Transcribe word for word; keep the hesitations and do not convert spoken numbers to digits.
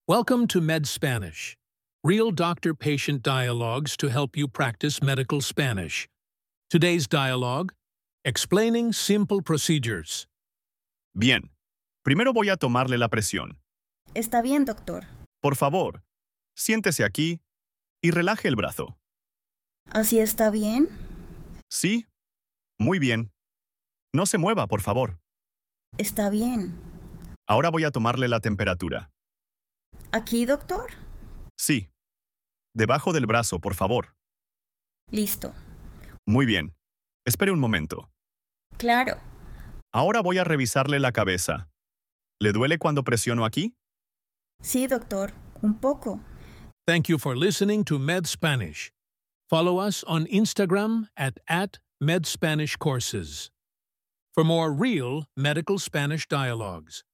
Welcome to Med Spanish, real doctor-patient dialogues to help you practice medical Spanish. Today's dialogue, explaining simple procedures. Bien. Primero voy a tomarle la presión. Está bien, doctor. Por favor, siéntese aquí y relaje el brazo. ¿Así está bien? ¿Sí? Muy bien. No se mueva, por favor. Está bien. Ahora voy a tomarle la temperatura. ¿Aquí, doctor? Sí. Debajo del brazo, por favor. Listo. Muy bien. Espere un momento. Claro. Ahora voy a revisarle la cabeza. ¿Le duele cuando presiono aquí? Sí, doctor. Un poco. Thank you for listening to Med Spanish. Follow us on Instagram at, at Med Spanish Courses for more real medical Spanish dialogues.